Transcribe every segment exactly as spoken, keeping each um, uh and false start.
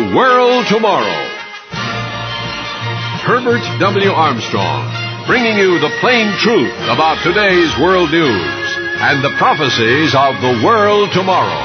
The World Tomorrow. Herbert W. Armstrong, bringing you the plain truth about today's world news and the prophecies of the world tomorrow.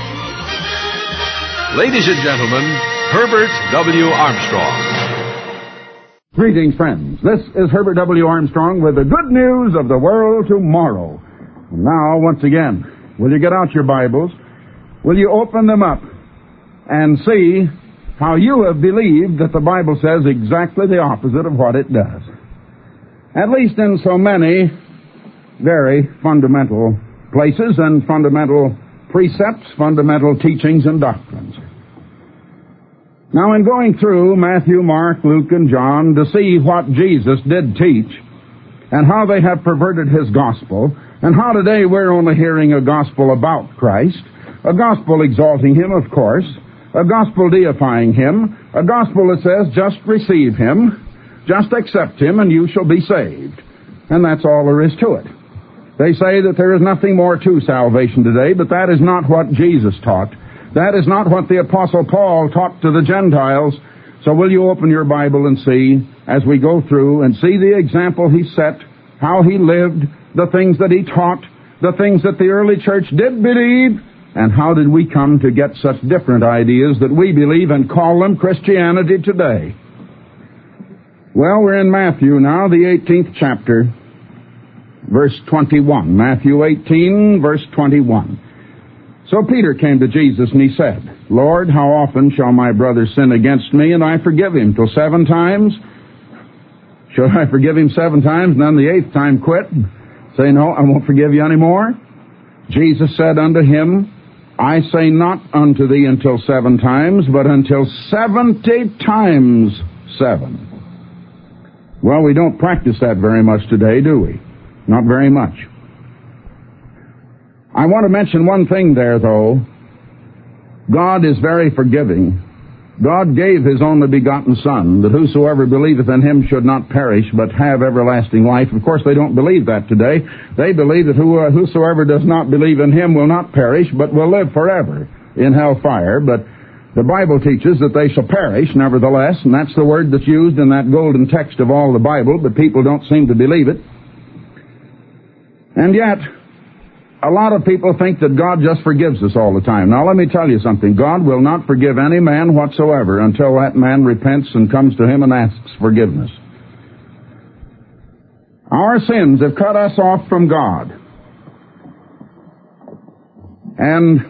Ladies and gentlemen, Herbert W. Armstrong. Greetings, friends. This is Herbert W. Armstrong with the good news of the world tomorrow. And now, once again, will you get out your Bibles? Will you open them up and see how you have believed that the Bible says exactly the opposite of what it does? At least in so many very fundamental places and fundamental precepts, fundamental teachings and doctrines. Now, in going through Matthew, Mark, Luke, and John to see what Jesus did teach and how they have perverted his gospel, and how today we're only hearing a gospel about Christ, a gospel exalting him, of course, a gospel deifying him, a gospel that says, just receive him, just accept him, and you shall be saved. And that's all there is to it. They say that there is nothing more to salvation today, but that is not what Jesus taught. That is not what the Apostle Paul taught to the Gentiles. So will you open your Bible and see, as we go through, and see the example he set, how he lived, the things that he taught, the things that the early church did believe, and how did we come to get such different ideas that we believe and call them Christianity today? Well, we're in Matthew now, the eighteenth chapter, verse twenty-one. Matthew eighteen, verse twenty-one. So Peter came to Jesus and he said, Lord, how often shall my brother sin against me and I forgive him? Till seven times? Should I forgive him seven times and then the eighth time quit? Say, no, I won't forgive you anymore? Jesus said unto him, I say not unto thee until seven times, but until seventy times seven. Well, we don't practice that very much today, do we? Not very much. I want to mention one thing there, though. God is very forgiving. God gave his only begotten Son, that whosoever believeth in him should not perish, but have everlasting life. Of course, they don't believe that today. They believe that whosoever does not believe in him will not perish, but will live forever in hellfire. But the Bible teaches that they shall perish, nevertheless, and that's the word that's used in that golden text of all the Bible, but people don't seem to believe it. And yet, a lot of people think that God just forgives us all the time. Now, let me tell you something. God will not forgive any man whatsoever until that man repents and comes to him and asks forgiveness. Our sins have cut us off from God. And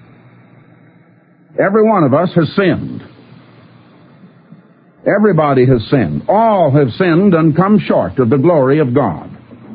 every one of us has sinned. Everybody has sinned. All have sinned and come short of the glory of God.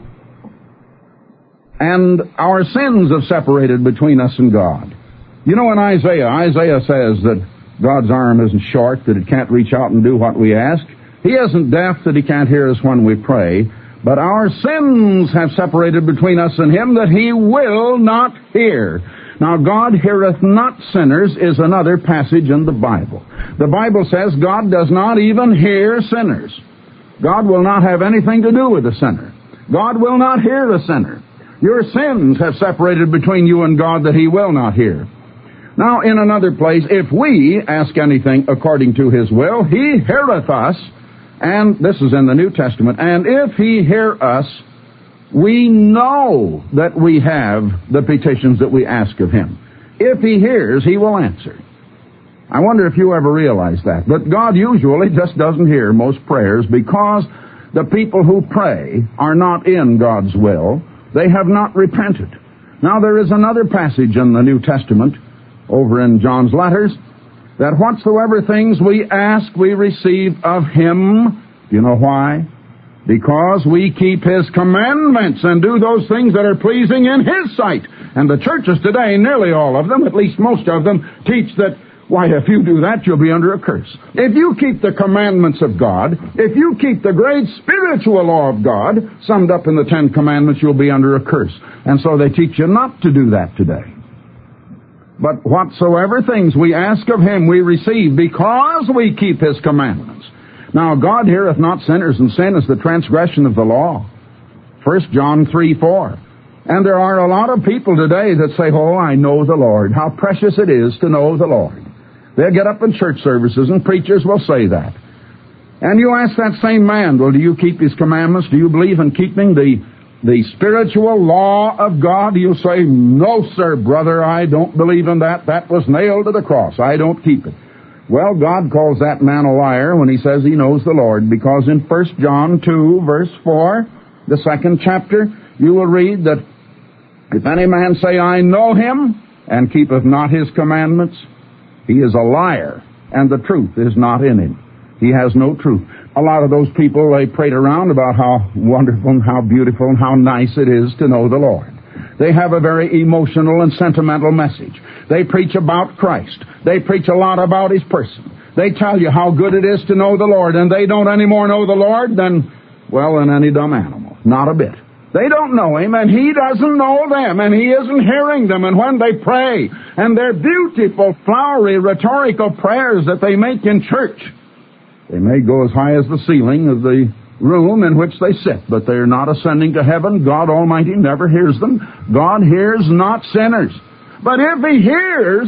And our sins have separated between us and God. You know, in Isaiah, Isaiah says that God's arm isn't short, that it can't reach out and do what we ask. He isn't deaf, that he can't hear us when we pray. But our sins have separated between us and him, that he will not hear. Now, God heareth not sinners is another passage in the Bible. The Bible says God does not even hear sinners. God will not have anything to do with a sinner. God will not hear a sinner. Your sins have separated between you and God, that he will not hear. Now, in another place, if we ask anything according to his will, he heareth us, and this is in the New Testament, and if he hear us, we know that we have the petitions that we ask of him. If he hears, he will answer. I wonder if you ever realize that. But God usually just doesn't hear most prayers because the people who pray are not in God's will. They have not repented. Now, there is another passage in the New Testament, over in John's letters, that whatsoever things we ask, we receive of him. Do you know why? Because we keep his commandments and do those things that are pleasing in his sight. And the churches today, nearly all of them, at least most of them, teach that, why, if you do that, you'll be under a curse. If you keep the commandments of God, if you keep the great spiritual law of God, summed up in the Ten Commandments, you'll be under a curse. And so they teach you not to do that today. But whatsoever things we ask of him, we receive because we keep his commandments. Now, God heareth not sinners, and sin is the transgression of the law. First John three four. And there are a lot of people today that say, oh, I know the Lord. How precious it is to know the Lord. They'll get up in church services, and preachers will say that. And you ask that same man, well, do you keep his commandments? Do you believe in keeping the, the spiritual law of God? You'll say, no, sir, brother, I don't believe in that. That was nailed to the cross. I don't keep it. Well, God calls that man a liar when he says he knows the Lord, because in First John two, verse four, the second chapter, you will read that if any man say, I know him, and keepeth not his commandments, he is a liar, and the truth is not in him. He has no truth. A lot of those people, they prate around about how wonderful and how beautiful and how nice it is to know the Lord. They have a very emotional and sentimental message. They preach about Christ. They preach a lot about His person. They tell you how good it is to know the Lord, and they don't any more know the Lord than, well, than any dumb animal. Not a bit. They don't know Him, and He doesn't know them, and He isn't hearing them. And when they pray, and their beautiful, flowery, rhetorical prayers that they make in church, they may go as high as the ceiling of the room in which they sit, but they are not ascending to heaven. God Almighty never hears them. God hears not sinners. But if He hears,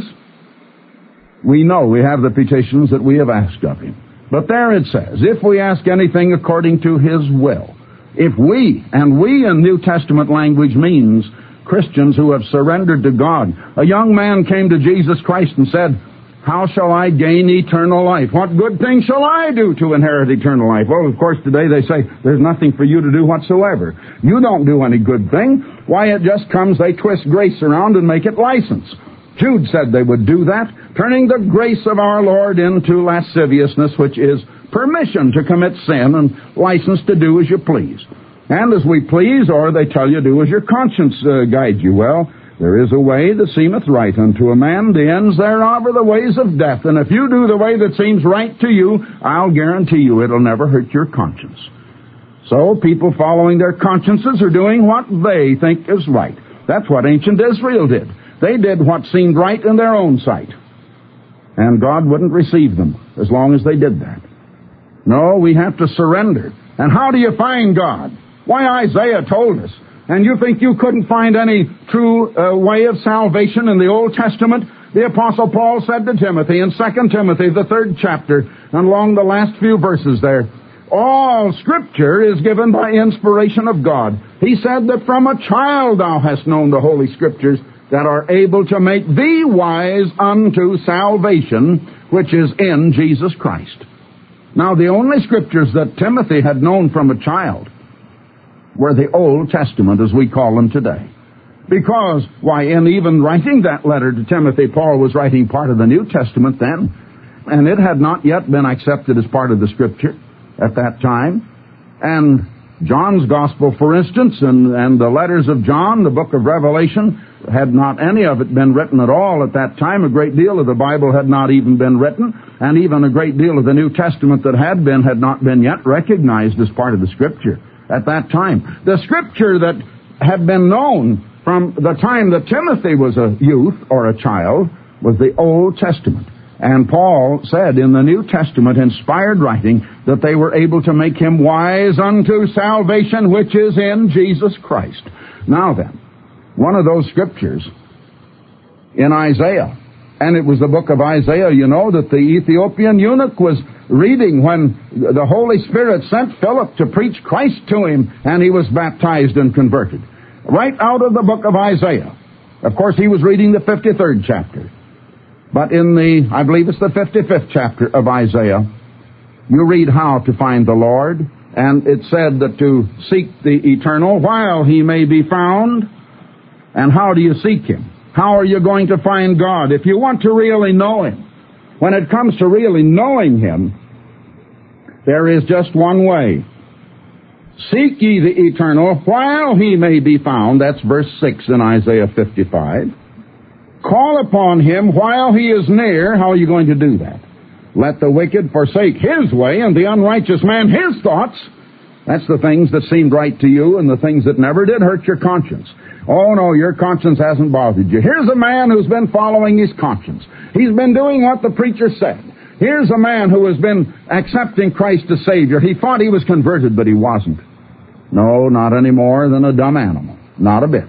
we know we have the petitions that we have asked of Him. But there it says, if we ask anything according to His will, if we, and we in New Testament language means Christians who have surrendered to God. A young man came to Jesus Christ and said, how shall I gain eternal life? What good thing shall I do to inherit eternal life? Well, of course, today they say, there's nothing for you to do whatsoever. You don't do any good thing. Why, it just comes, they twist grace around and make it license. Jude said they would do that, turning the grace of our Lord into lasciviousness, which is permission to commit sin and license to do as you please. And as we please, or they tell you, do as your conscience uh, guides you. Well, there is a way that seemeth right unto a man, the ends thereof are the ways of death. And if you do the way that seems right to you, I'll guarantee you it'll never hurt your conscience. So people following their consciences are doing what they think is right. That's what ancient Israel did. They did what seemed right in their own sight. And God wouldn't receive them as long as they did that. No, we have to surrender. And how do you find God? Why, Isaiah told us. And you think you couldn't find any true uh, way of salvation in the Old Testament? The Apostle Paul said to Timothy in Second Timothy, the third chapter, and along the last few verses there, all Scripture is given by inspiration of God. He said that from a child thou hast known the Holy Scriptures that are able to make thee wise unto salvation, which is in Jesus Christ. Now, the only Scriptures that Timothy had known from a child were the Old Testament, as we call them today. Because, why, in even writing that letter to Timothy, Paul was writing part of the New Testament then, and it had not yet been accepted as part of the Scripture at that time. And John's Gospel, for instance, and, and the letters of John, the book of Revelation, had not any of it been written at all at that time. A great deal of the Bible had not even been written, and even a great deal of the New Testament that had been had not been yet recognized as part of the Scripture at that time. The Scripture that had been known from the time that Timothy was a youth or a child was the Old Testament. And Paul said in the New Testament, inspired writing, that they were able to make him wise unto salvation, which is in Jesus Christ. Now then, one of those Scriptures in Isaiah, and it was the book of Isaiah, you know, that the Ethiopian eunuch was reading when the Holy Spirit sent Philip to preach Christ to him, and he was baptized and converted. Right out of the book of Isaiah. Of course, he was reading the fifty-third chapter. But in the, I believe it's the fifty-fifth chapter of Isaiah, you read how to find the Lord, and it said that to seek the eternal while He may be found. And how do you seek Him? How are you going to find God? If you want to really know Him, when it comes to really knowing Him, there is just one way. Seek ye the eternal while He may be found. That's verse six in Isaiah fifty-five. Call upon Him while He is near. How are you going to do that? Let the wicked forsake his way, and the unrighteous man his thoughts. That's the things that seemed right to you and the things that never did hurt your conscience. Oh, no, your conscience hasn't bothered you. Here's a man who's been following his conscience. He's been doing what the preacher said. Here's a man who has been accepting Christ as Savior. He thought he was converted, but he wasn't. No, not any more than a dumb animal. Not a bit.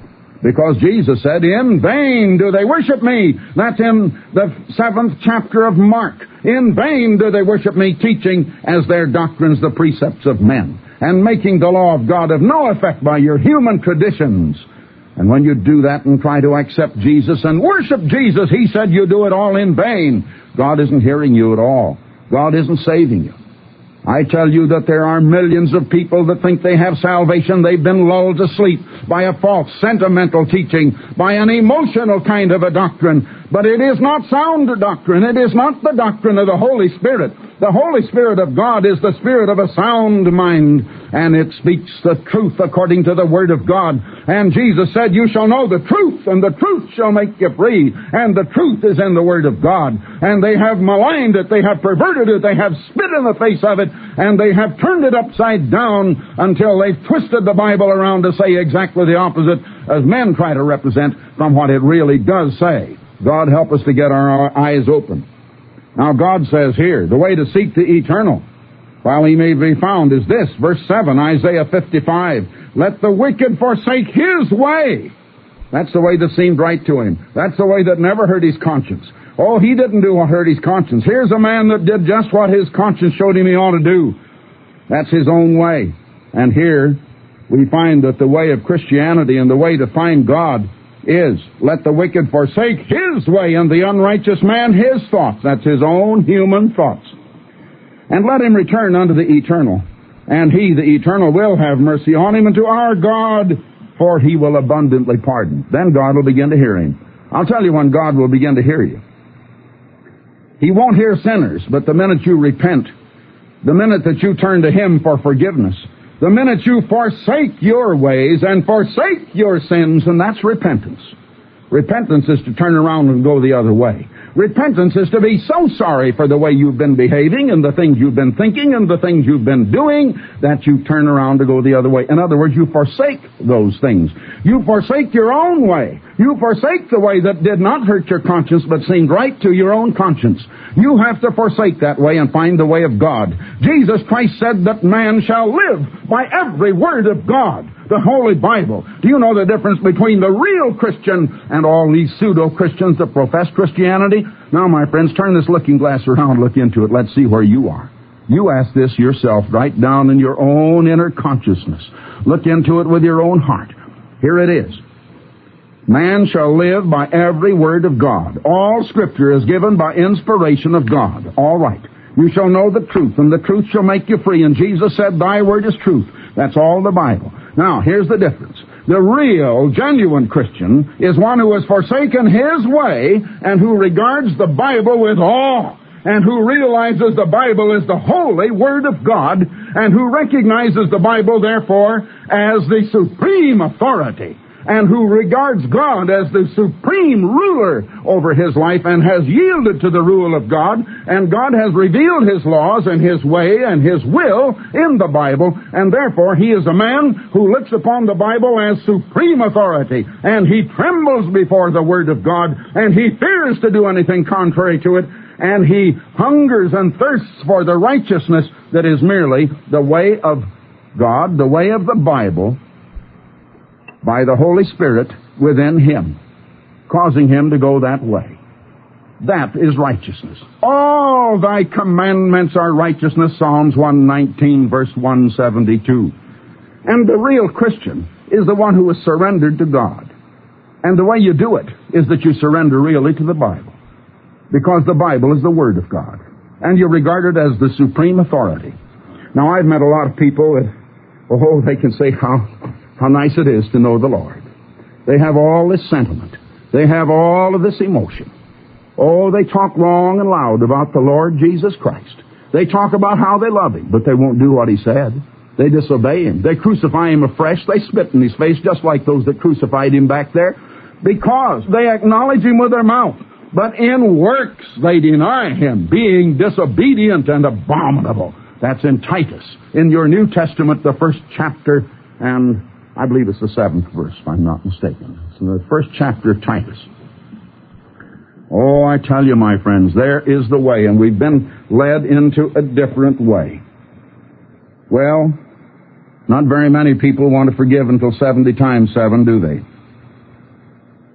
Because Jesus said, in vain do they worship me. That's in the seventh chapter of Mark. In vain do they worship me, teaching as their doctrines the precepts of men, and making the law of God of no effect by your human traditions. And when you do that and try to accept Jesus and worship Jesus, he said you do it all in vain. God isn't hearing you at all. God isn't saving you. I tell you that there are millions of people that think they have salvation. They've been lulled to sleep by a false, sentimental teaching, by an emotional kind of a doctrine. But it is not sound doctrine. It is not the doctrine of the Holy Spirit. The Holy Spirit of God is the spirit of a sound mind, and it speaks the truth according to the Word of God. And Jesus said, you shall know the truth, and the truth shall make you free. And the truth is in the Word of God. And they have maligned it, they have perverted it, they have spit in the face of it, and they have turned it upside down until they've twisted the Bible around to say exactly the opposite as men try to represent from what it really does say. God help us to get our eyes open. Now God says here, the way to seek the eternal while he may be found is this. Verse seven, Isaiah fifty-five. Let the wicked forsake his way. That's the way that seemed right to him. That's the way that never hurt his conscience. Oh, he didn't do what hurt his conscience. Here's a man that did just what his conscience showed him he ought to do. That's his own way. And here we find that the way of Christianity and the way to find God is, let the wicked forsake his way, and the unrighteous man his thoughts. That's his own human thoughts. And let him return unto the eternal, and he, the eternal, will have mercy on him, and to our God, for he will abundantly pardon. Then God will begin to hear him. I'll tell you when God will begin to hear you. He won't hear sinners, but the minute you repent, the minute that you turn to him for forgiveness, the minute you forsake your ways and forsake your sins, and that's repentance. Repentance is to turn around and go the other way. Repentance is to be so sorry for the way you've been behaving and the things you've been thinking and the things you've been doing that you turn around to go the other way. In other words, you forsake those things. You forsake your own way. You forsake the way that did not hurt your conscience but seemed right to your own conscience. You have to forsake that way and find the way of God. Jesus Christ said that man shall live by every word of God, the Holy Bible. Do you know the difference between the real Christian and all these pseudo-Christians that profess Christianity? Now, my friends, turn this looking glass around, look into it. Let's see where you are. You ask this yourself right down in your own inner consciousness. Look into it with your own heart. Here it is. Man shall live by every word of God. All Scripture is given by inspiration of God. All right. You shall know the truth, and the truth shall make you free. And Jesus said, thy word is truth. That's all the Bible. Now, here's the difference. The real, genuine Christian is one who has forsaken his way and who regards the Bible with awe, and who realizes the Bible is the holy Word of God, and who recognizes the Bible, therefore, as the supreme authority, and who regards God as the supreme ruler over his life and has yielded to the rule of God, and God has revealed his laws and his way and his will in the Bible, and therefore he is a man who looks upon the Bible as supreme authority, and he trembles before the Word of God, and he fears to do anything contrary to it, and he hungers and thirsts for the righteousness that is merely the way of God, the way of the Bible, by the Holy Spirit within him, causing him to go that way. That is righteousness. All thy commandments are righteousness, Psalms one nineteen, verse one seventy-two. And the real Christian is the one who is surrendered to God. And the way you do it is that you surrender really to the Bible, because the Bible is the Word of God, and you regard it as the supreme authority. Now, I've met a lot of people that, oh, they can say how... How nice it is to know the Lord. They have all this sentiment. They have all of this emotion. Oh, they talk long and loud about the Lord Jesus Christ. They talk about how they love Him, but they won't do what He said. They disobey Him. They crucify Him afresh. They spit in His face just like those that crucified Him back there, because they acknowledge Him with their mouth, but in works they deny Him, being disobedient and abominable. That's in Titus, in your New Testament, the first chapter, and I believe it's the seventh verse, if I'm not mistaken. It's in the first chapter of Titus. Oh, I tell you, my friends, there is the way, and we've been led into a different way. Well, not very many people want to forgive until seventy times seven, do they?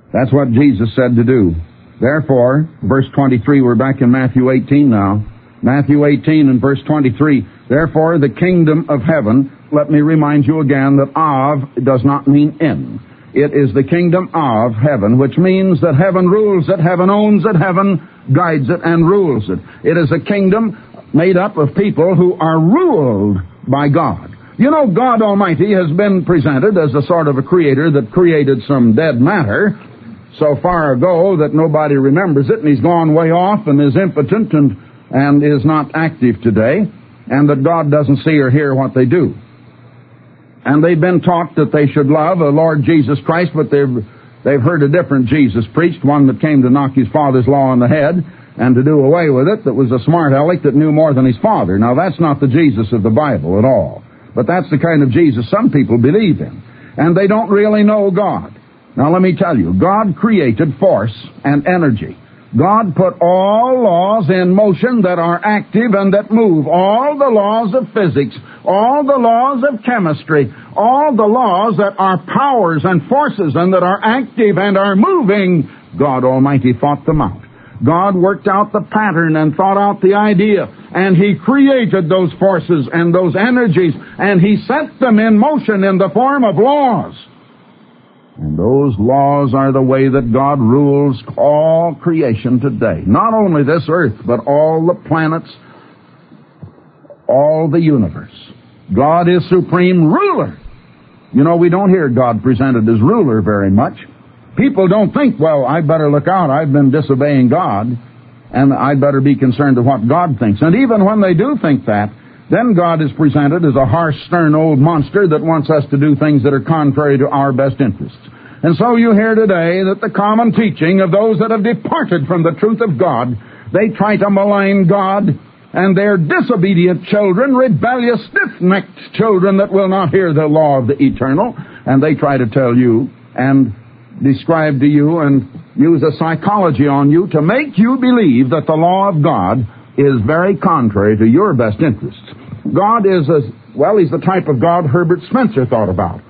That's what Jesus said to do. Therefore, verse twenty-three, we're back in Matthew eighteen now. Matthew eighteen and verse twenty-three. Therefore, the kingdom of heaven, let me remind you again that of does not mean in. It is the kingdom of heaven, which means that heaven rules it, heaven owns it, heaven guides it and rules it. It is a kingdom made up of people who are ruled by God. You know, God Almighty has been presented as a sort of a creator that created some dead matter so far ago that nobody remembers it, and he's gone way off and is impotent and, and is not active today, and that God doesn't see or hear what they do. And they've been taught that they should love the Lord Jesus Christ, but they've, they've heard a different Jesus preached, one that came to knock his father's law on the head and to do away with it, that was a smart aleck that knew more than his father. Now, that's not the Jesus of the Bible at all. But that's the kind of Jesus some people believe in. And they don't really know God. Now, let me tell you, God created force and energy. God put all laws in motion that are active and that move. All the laws of physics, all the laws of chemistry, all the laws that are powers and forces and that are active and are moving, God Almighty thought them out. God worked out the pattern and thought out the idea, and He created those forces and those energies, and He set them in motion in the form of laws. And those laws are the way that God rules all creation today. Not only this earth, but all the planets, all the universe. God is supreme ruler. You know, we don't hear God presented as ruler very much. People don't think, well, I better look out, I've been disobeying God, and I'd better be concerned with what God thinks. And even when they do think that, then God is presented as a harsh, stern old monster that wants us to do things that are contrary to our best interests. And so you hear today that the common teaching of those that have departed from the truth of God, they try to malign God, and they're disobedient children, rebellious, stiff-necked children that will not hear the law of the eternal, and they try to tell you and describe to you and use a psychology on you to make you believe that the law of God is very contrary to your best interests. God is, as well, He's the type of God Herbert Spencer thought about.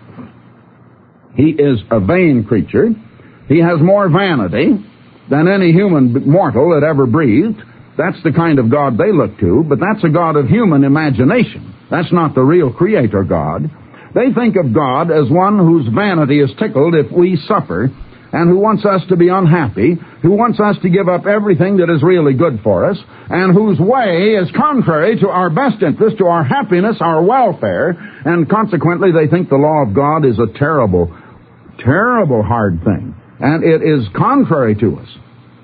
He is a vain creature. He has more vanity than any human mortal that ever breathed. That's the kind of God they look to, but that's a God of human imagination. That's not the real Creator God. They think of God as one whose vanity is tickled if we suffer, and who wants us to be unhappy, who wants us to give up everything that is really good for us, and whose way is contrary to our best interest, to our happiness, our welfare, and consequently they think the law of God is a terrible, terrible hard thing, and it is contrary to us.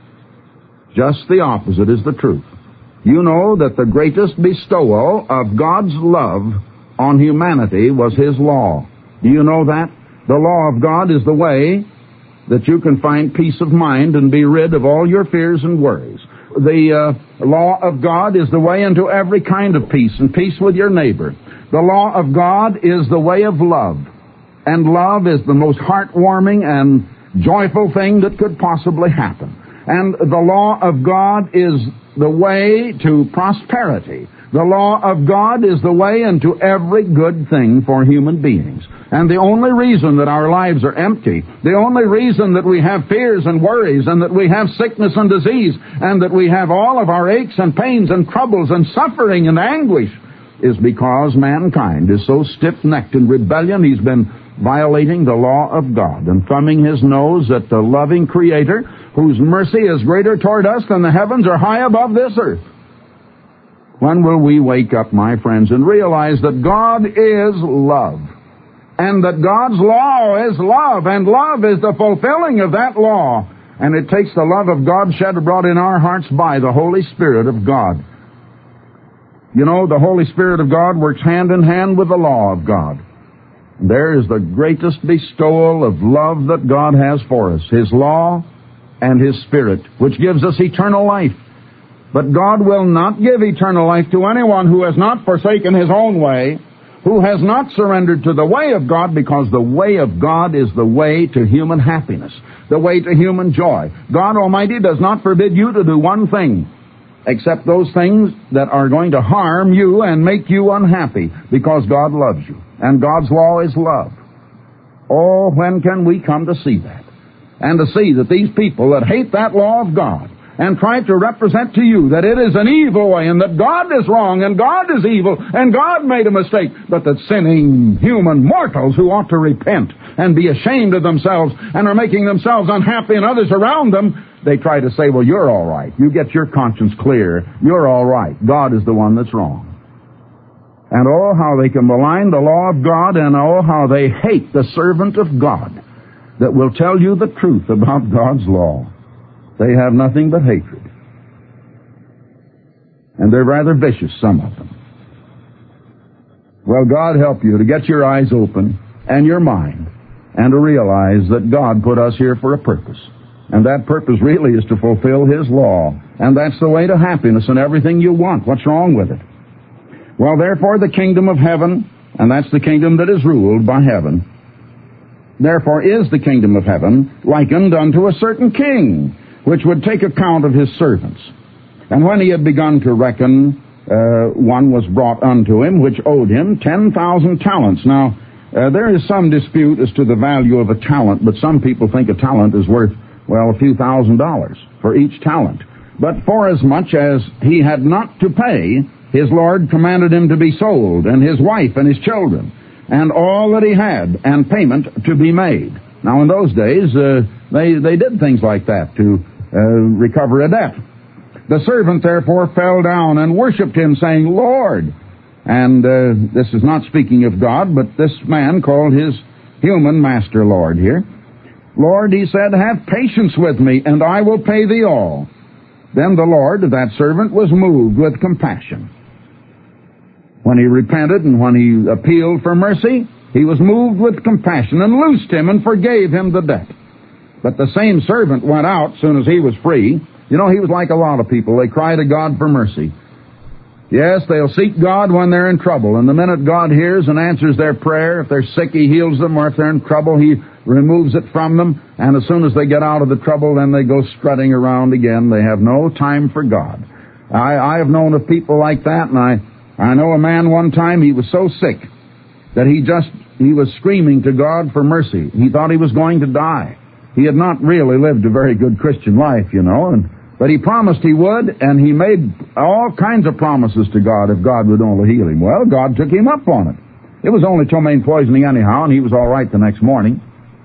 Just the opposite is the truth. You know that the greatest bestowal of God's love on humanity was His law. Do you know that? The law of God is the way that you can find peace of mind and be rid of all your fears and worries. The uh, law of God is the way into every kind of peace and peace with your neighbor. The law of God is the way of love. And love is the most heartwarming and joyful thing that could possibly happen. And the law of God is the way to prosperity. The law of God is the way into every good thing for human beings. And the only reason that our lives are empty, the only reason that we have fears and worries, and that we have sickness and disease, and that we have all of our aches and pains and troubles and suffering and anguish, is because mankind is so stiff-necked in rebellion. He's been violating the law of God and thumbing his nose at the loving Creator, whose mercy is greater toward us than the heavens are high above this earth. When will we wake up, my friends, and realize that God is love, and that God's law is love, and love is the fulfilling of that law, and it takes the love of God shed abroad in our hearts by the Holy Spirit of God. You know, the Holy Spirit of God works hand in hand with the law of God. There is the greatest bestowal of love that God has for us, His law and His Spirit, which gives us eternal life. But God will not give eternal life to anyone who has not forsaken his own way, who has not surrendered to the way of God, because the way of God is the way to human happiness, the way to human joy. God Almighty does not forbid you to do one thing, except those things that are going to harm you and make you unhappy, because God loves you, and God's law is love. Oh, when can we come to see that? and to see that these people that hate that law of God and try to represent to you that it is an evil way and that God is wrong and God is evil and God made a mistake, but that sinning human mortals who ought to repent and be ashamed of themselves and are making themselves unhappy and others around them, they try to say, well, you're all right. You get your conscience clear. You're all right. God is the one that's wrong. And oh, how they can malign the law of God, and oh, how they hate the servant of God that will tell you the truth about God's law. They have nothing but hatred. And they're rather vicious, some of them. Well, God help you to get your eyes open and your mind and to realize that God put us here for a purpose. And that purpose really is to fulfill His law. And that's the way to happiness and everything you want. What's wrong with it? Well, therefore, the kingdom of heaven, and that's the kingdom that is ruled by heaven, therefore is the kingdom of heaven likened unto a certain king, which would take account of his servants. And when he had begun to reckon, uh, one was brought unto him, which owed him ten thousand talents. Now, uh, there is some dispute as to the value of a talent, but some people think a talent is worth, well, a few thousand dollars for each talent. But forasmuch as he had not to pay, his Lord commanded him to be sold, and his wife and his children, and all that he had, and payment to be made. Now, in those days, uh, they, they did things like that to uh, recover a debt. The servant, therefore, fell down and worshipped him, saying, Lord. And uh, this is not speaking of God, but this man called his human master Lord here. Lord, he said, have patience with me, and I will pay thee all. Then the Lord of that servant was moved with compassion. When he repented and when he appealed for mercy, he was moved with compassion and loosed him and forgave him the debt. But the same servant went out as soon as he was free. You know, he was like a lot of people. They cry to God for mercy. Yes, they'll seek God when they're in trouble. And the minute God hears and answers their prayer, if they're sick, He heals them, or if they're in trouble, He removes it from them. And as soon as they get out of the trouble, then they go strutting around again. They have no time for God. I, I have known of people like that, and I... I know a man one time, he was so sick that he just, he was screaming to God for mercy. He thought he was going to die. He had not really lived a very good Christian life, you know, and, but he promised he would, and he made all kinds of promises to God if God would only heal him. Well, God took him up on it. It was only ptomaine poisoning anyhow, and he was all right the next morning.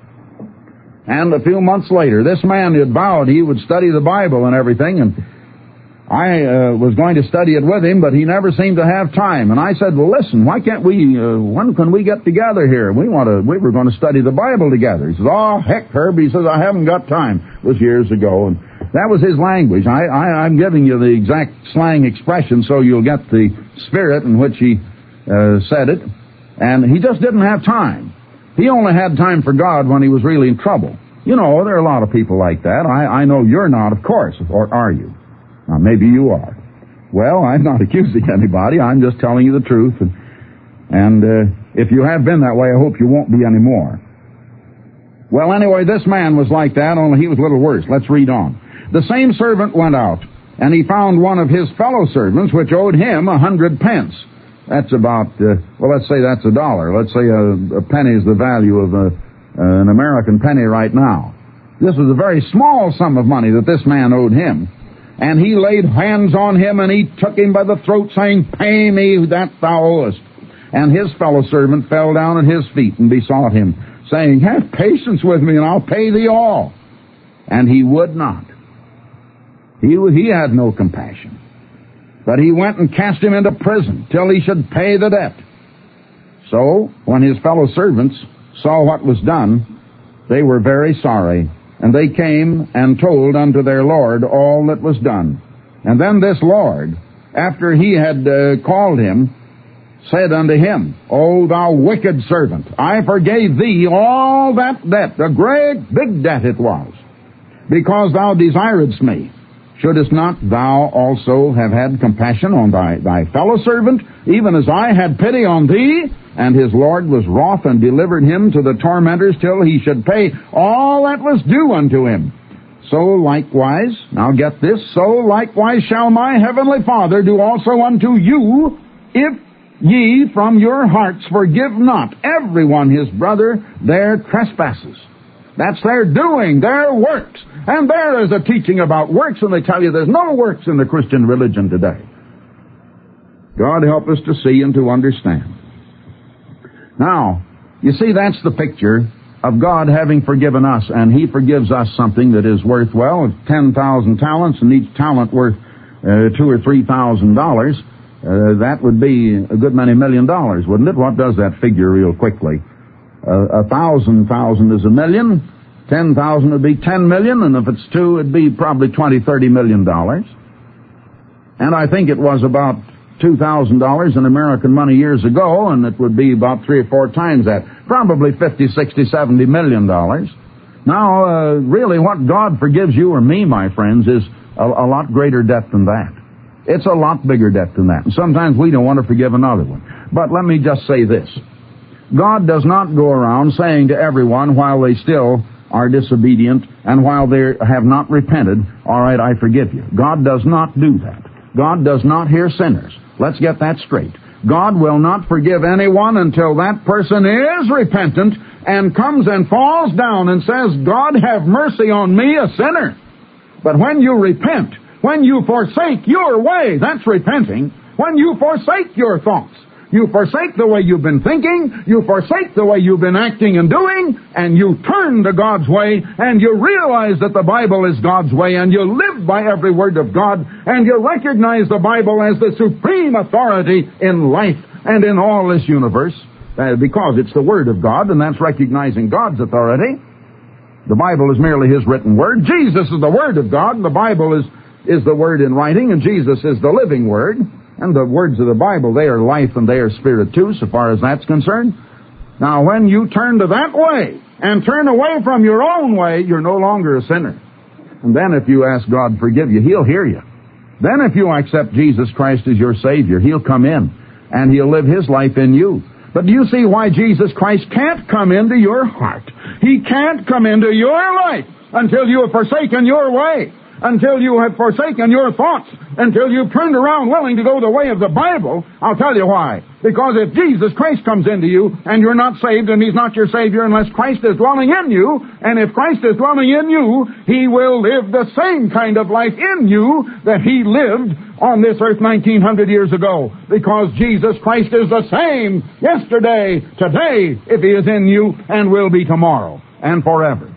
And a few months later, this man had vowed he would study the Bible and everything, and I uh, was going to study it with him, but he never seemed to have time. And I said, well, listen, why can't we, uh, when can we get together here? We want to, we were going to study the Bible together. He says, oh, heck, Herb. He says, I haven't got time. It was years ago. And that was his language. I, I, I'm giving you the exact slang expression so you'll get the spirit in which he uh, said it. And he just didn't have time. He only had time for God when he was really in trouble. You know, there are a lot of people like that. I, I know you're not, of course, or are you? Now, maybe you are. Well, I'm not accusing anybody. I'm just telling you the truth. And, and uh, if you have been that way, I hope you won't be anymore. Well, anyway, this man was like that, only he was a little worse. Let's read on. The same servant went out, and he found one of his fellow servants, which owed him a hundred pence. That's about, uh, well, let's say that's a dollar. Let's say a, a penny is the value of a, uh, an American penny right now. This was a very small sum of money that this man owed him. And he laid hands on him, and he took him by the throat, saying, pay me that thou owest. And his fellow servant fell down at his feet and besought him, saying, have patience with me, and I'll pay thee all. And he would not. He, he had no compassion. But he went and cast him into prison till he should pay the debt. So, when his fellow servants saw what was done, they were very sorry. And they came and told unto their Lord all that was done. And then this Lord, after he had uh, called him, said unto him, O thou wicked servant, I forgave thee all that debt, a great big debt it was, because thou desiredst me. Shouldest not thou also have had compassion on thy, thy fellow servant, even as I had pity on thee? And his Lord was wroth and delivered him to the tormentors till he should pay all that was due unto him. So likewise, now get this, so likewise shall my heavenly Father do also unto you, if ye from your hearts forgive not every one his brother their trespasses. That's their doing, their works. And there is a teaching about works, and they tell you there's no works in the Christian religion today. God help us to see and to understand. Now, you see, that's the picture of God having forgiven us, and He forgives us something that is worth, well, ten thousand talents, and each talent worth uh, two or three thousand dollars. Uh, that would be a good many million dollars, wouldn't it? What does that figure real quickly? Uh, a thousand thousand is a million. Ten thousand would be ten million, and if it's two, it'd be probably twenty, thirty million dollars. And I think it was about two thousand dollars in American money years ago, and it would be about three or four times that. Probably fifty, sixty, seventy million dollars. Now, uh, really what God forgives you or me, my friends, is a, a lot greater debt than that. It's a lot bigger debt than that. And sometimes we don't want to forgive another one. But let me just say this. God does not go around saying to everyone while they still are disobedient and while they have not repented, all right, I forgive you. God does not do that. God does not hear sinners. Let's get that straight. God will not forgive anyone until that person is repentant and comes and falls down and says, God, have mercy on me, a sinner. But when you repent, when you forsake your way, that's repenting. When you forsake your thoughts, you forsake the way you've been thinking, you forsake the way you've been acting and doing, and you turn to God's way, and you realize that the Bible is God's way, and you live by every word of God, and you recognize the Bible as the supreme authority in life and in all this universe, uh, because it's the Word of God, and that's recognizing God's authority. The Bible is merely His written Word. Jesus is the Word of God, and the Bible is, is the Word in writing, and Jesus is the living Word. And the words of the Bible, they are life and they are spirit too, so far as that's concerned. Now, when you turn to that way and turn away from your own way, you're no longer a sinner. And then if you ask God to forgive you, He'll hear you. Then if you accept Jesus Christ as your Savior, He'll come in and He'll live His life in you. But do you see why Jesus Christ can't come into your heart? He can't come into your life until you have forsaken your way. Until you have forsaken your thoughts, until you've turned around willing to go the way of the Bible. I'll tell you why. Because if Jesus Christ comes into you and you're not saved and He's not your Savior unless Christ is dwelling in you, and if Christ is dwelling in you, He will live the same kind of life in you that He lived on this earth nineteen hundred years ago. Because Jesus Christ is the same yesterday, today, if He is in you, and will be tomorrow and forever.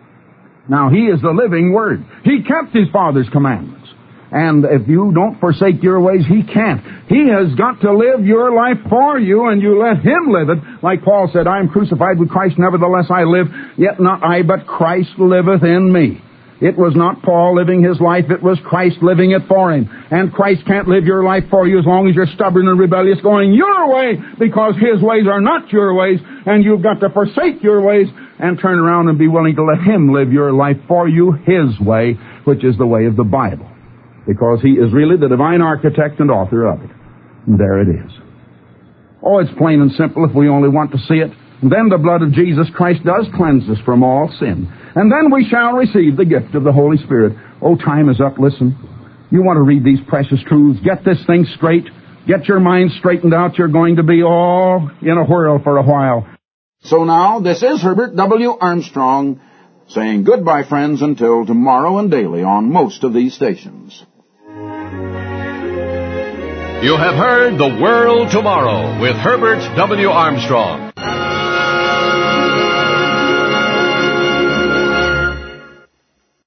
Now, He is the living Word. He kept His Father's commandments. And if you don't forsake your ways, He can't. He has got to live your life for you, and you let Him live it. Like Paul said, I am crucified with Christ, nevertheless I live, yet not I, but Christ liveth in me. It was not Paul living his life, it was Christ living it for him. And Christ can't live your life for you as long as you're stubborn and rebellious going your way, because His ways are not your ways, and you've got to forsake your ways and turn around and be willing to let Him live your life for you His way, which is the way of the Bible. Because He is really the divine architect and author of it. And there it is. Oh, it's plain and simple if we only want to see it. And then the blood of Jesus Christ does cleanse us from all sin. And then we shall receive the gift of the Holy Spirit. Oh, time is up. Listen. You want to read these precious truths. Get this thing straight. Get your mind straightened out. You're going to be all in a whirl for a while. So now, this is Herbert W. Armstrong saying goodbye, friends, until tomorrow and daily on most of these stations. You have heard The World Tomorrow with Herbert W. Armstrong.